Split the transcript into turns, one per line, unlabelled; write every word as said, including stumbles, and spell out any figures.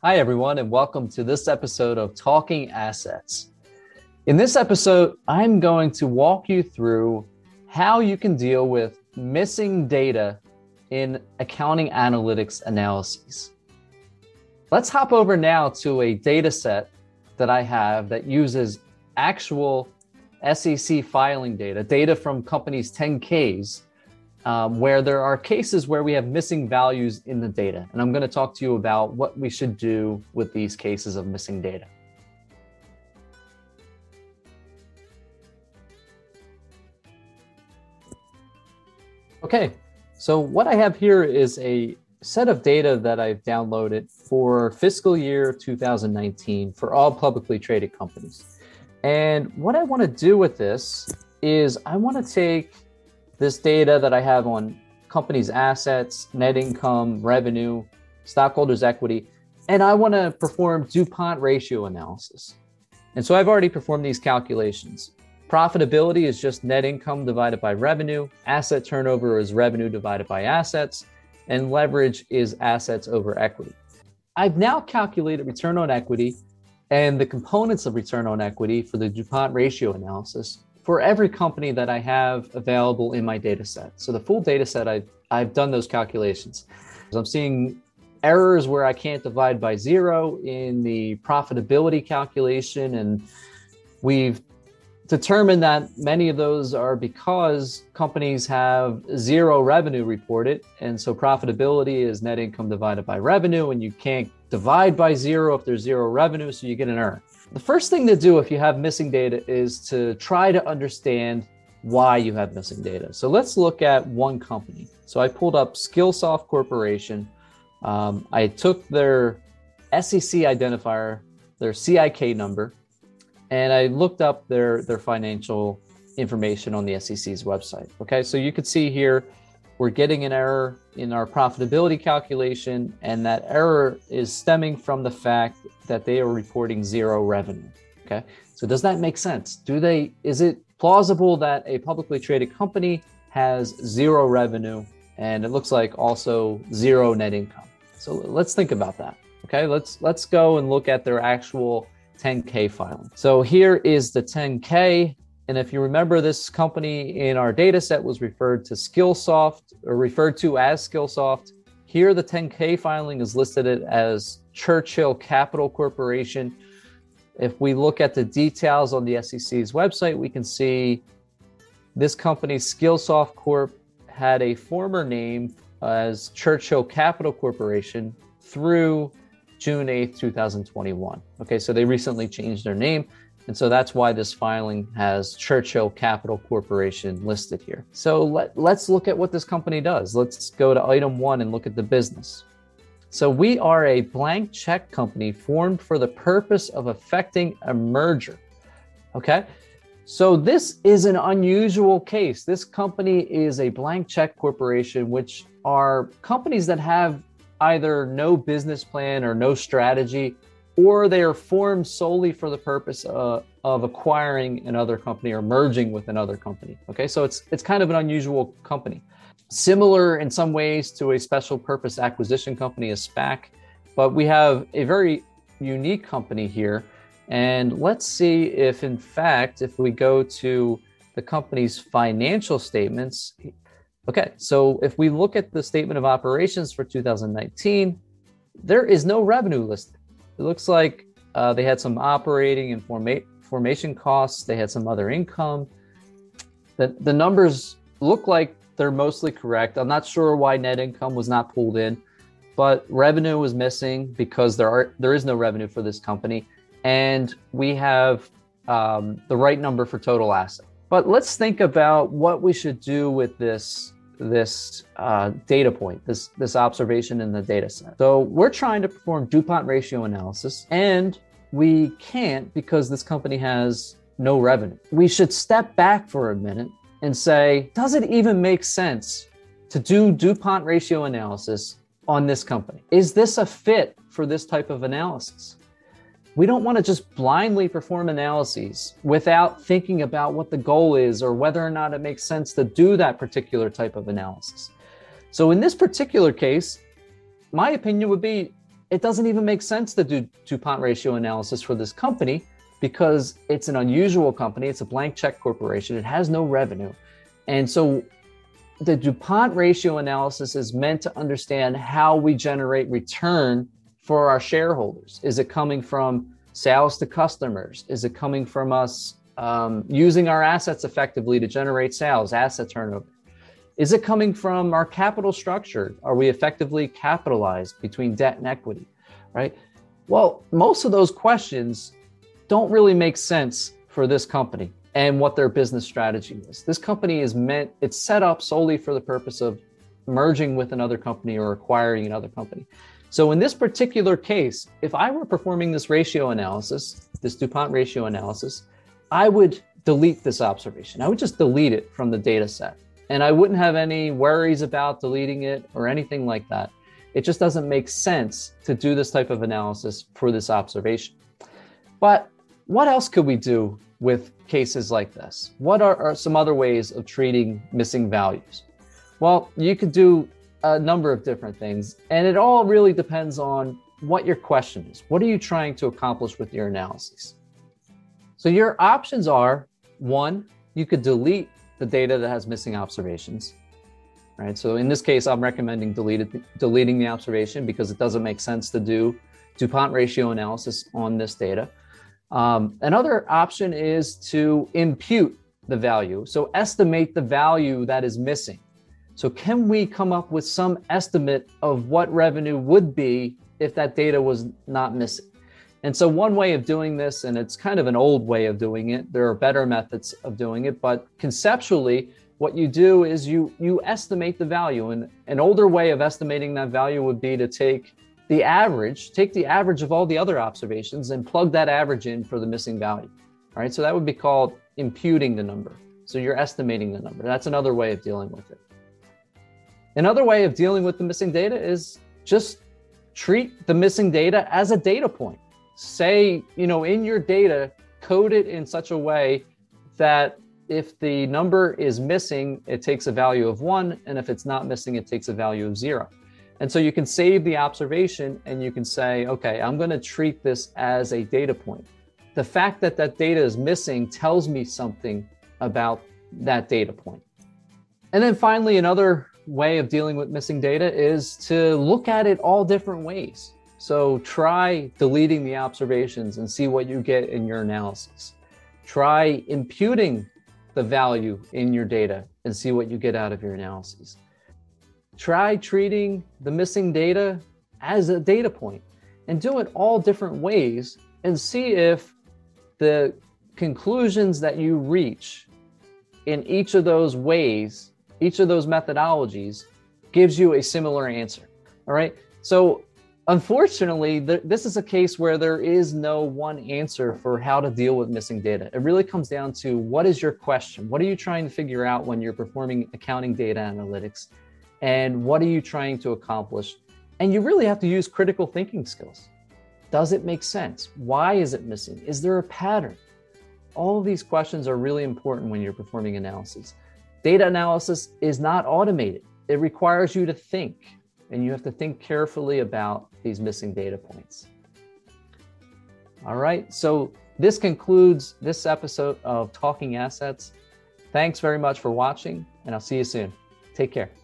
Hi, everyone, and welcome to this episode of Talking Assets. In this episode, I'm going to walk you through how you can deal with missing data in accounting analytics analyses. Let's hop over now to a data set that I have that uses actual S E C filing data, data from companies' ten Ks, Um, where there are cases where we have missing values in the data. And I'm going to talk to you about what we should do with these cases of missing data. Okay, so what I have here is a set of data that I've downloaded for fiscal year two thousand nineteen for all publicly traded companies. And what I want to do with this is I want to take this data that I have on companies' assets, net income, revenue, stockholders' equity, and I want to perform DuPont ratio analysis. And so I've already performed these calculations. Profitability is just net income divided by revenue. Asset turnover is revenue divided by assets. And leverage is assets over equity. I've now calculated return on equity and the components of return on equity for the DuPont ratio analysis for every company that I have available in my data set. So the full data set, I've, I've done those calculations. I'm seeing errors where I can't divide by zero in the profitability calculation. And we've determined that many of those are because companies have zero revenue reported. And so profitability is net income divided by revenue, and you can't divide by zero if there's zero revenue, so you get an error. The first thing to do if you have missing data is to try to understand why you have missing data. So let's look at one company. So I pulled up Skillsoft Corporation. Um, I took their S E C identifier, their C I K number, and I looked up their, their financial information on the S E C's website. Okay, so you could see here, we're getting an error in our profitability calculation, and that error is stemming from the fact that they are reporting zero revenue. Okay, so does that make sense? Do they? Is it plausible that a publicly traded company has zero revenue and it looks like also zero net income? So let's think about that. Okay, let's let's go and look at their actual ten K filing. So here is the ten K. And if you remember, this company in our data set was referred to Skillsoft, or referred to as Skillsoft. Here, the ten K filing is listed as Churchill Capital Corporation. If we look at the details on the S E C's website, we can see this company, Skillsoft Corp, had a former name as Churchill Capital Corporation through June eighth, two thousand twenty-one. Okay, so they recently changed their name. And so that's why this filing has Churchill Capital Corporation listed here. So let, let's look at what this company does. Let's go to item one and look at the business. So we are a blank check company formed for the purpose of effecting a merger. Okay, so this is an unusual case. This company is a blank check corporation, which are companies that have either no business plan or no strategy, or they are formed solely for the purpose uh, of acquiring another company or merging with another company. Okay, so it's it's kind of an unusual company. Similar in some ways to a special purpose acquisition company, a SPAC, but we have a very unique company here. And let's see if, in fact, if we go to the company's financial statements. Okay, so if we look at the statement of operations for two thousand nineteen, there is no revenue listed. It looks like uh, they had some operating and forma- formation costs. They had some other income. The, the numbers look like they're mostly correct. I'm not sure why net income was not pulled in, but revenue was missing because there are there is no revenue for this company. And we have um, the right number for total asset. But let's think about what we should do with this this uh, data point, this, this observation in the data set. So we're trying to perform DuPont ratio analysis, and we can't because this company has no revenue. We should step back for a minute and say, does it even make sense to do DuPont ratio analysis on this company? Is this a fit for this type of analysis? We don't want to just blindly perform analyses without thinking about what the goal is or whether or not it makes sense to do that particular type of analysis. So in this particular case, my opinion would be it doesn't even make sense to do DuPont ratio analysis for this company because it's an unusual company. It's a blank check corporation. It has no revenue. And so the DuPont ratio analysis is meant to understand how we generate return for our shareholders. Is it coming from sales to customers? Is it coming from us um, using our assets effectively to generate sales, asset turnover? Is it coming from our capital structure? Are we effectively capitalized between debt and equity, right? Well, most of those questions don't really make sense for this company and what their business strategy is. This company is meant, it's set up solely for the purpose of merging with another company or acquiring another company. So in this particular case, if I were performing this ratio analysis, this DuPont ratio analysis, I would delete this observation. I would just delete it from the data set. And I wouldn't have any worries about deleting it or anything like that. It just doesn't make sense to do this type of analysis for this observation. But what else could we do with cases like this? What are, are some other ways of treating missing values? Well, you could do a number of different things, and it all really depends on what your question is. What are you trying to accomplish with your analysis? So your options are, one, you could delete the data that has missing observations, right? So in this case, I'm recommending deleted, deleting the observation because it doesn't make sense to do DuPont ratio analysis on this data. Um, another option is to impute the value. So estimate the value that is missing. So can we come up with some estimate of what revenue would be if that data was not missing? And so one way of doing this, and it's kind of an old way of doing it, there are better methods of doing it, but conceptually, what you do is you, you estimate the value. And an older way of estimating that value would be to take the average, take the average of all the other observations and plug that average in for the missing value. All right, so that would be called imputing the number. So you're estimating the number. That's another way of dealing with it. Another way of dealing with the missing data is just treat the missing data as a data point. Say, you know, in your data, code it in such a way that if the number is missing, it takes a value of one, and if it's not missing, it takes a value of zero. And so you can save the observation and you can say, okay, I'm going to treat this as a data point. The fact that that data is missing tells me something about that data point. And then finally, another way of dealing with missing data is to look at it all different ways. So try deleting the observations and see what you get in your analysis. Try imputing the value in your data and see what you get out of your analyses. Try treating the missing data as a data point and do it all different ways and see if the conclusions that you reach in each of those ways, each of those methodologies, gives you a similar answer. All right. So unfortunately, th- this is a case where there is no one answer for how to deal with missing data. It really comes down to what is your question? What are you trying to figure out when you're performing accounting data analytics? And what are you trying to accomplish? And you really have to use critical thinking skills. Does it make sense? Why is it missing? Is there a pattern? All of these questions are really important when you're performing analyses. Data analysis is not automated. It requires you to think, and you have to think carefully about these missing data points. All right, so this concludes this episode of Talking Assets. Thanks very much for watching, and I'll see you soon. Take care.